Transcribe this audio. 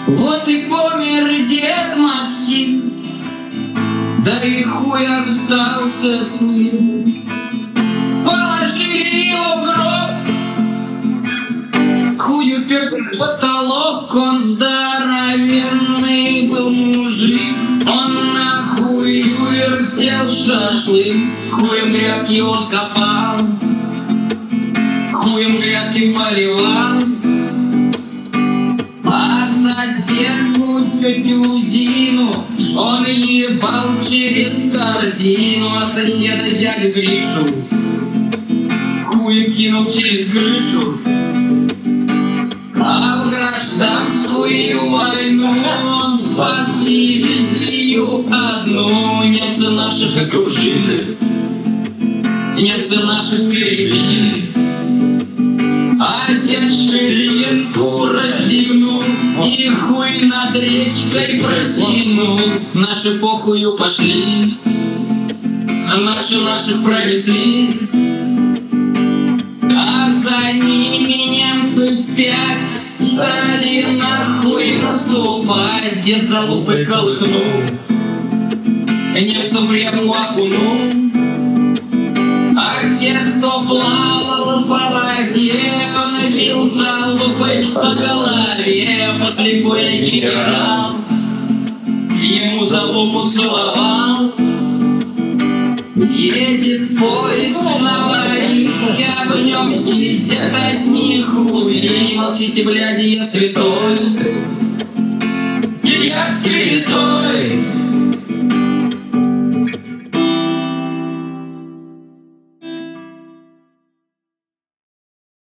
Вот и помер дед Максим, да и хуй остался с ним. Положили его в гроб, хуй уперся в потолок. Он здоровенный был мужик, он на хую вертел шашлык. Хуем грядки он копал, хуем грядки поливал. А соседку тетю Зину он ебал через корзину. А соседа дядю Гришу хуем кинул через крышу. А в гражданскую войну он спас дивизию одну. Немцы наших окружили, немцы наших перебили. А дед ширинку расстегнул и хуй над речкой протянул. Наши похую пошли, наши наших провезли. А за ними немцы вспять стали нахуй наступать. Дед залупой колыхнул, немцев в реку окунул. А те, кто плавал по воде, он бил залупой по голове. После боя генерал ему залупу целовал. Едет поезд Новорильск, а в нем сидят одни хуи. Молчите, бляди, я святой, я святой.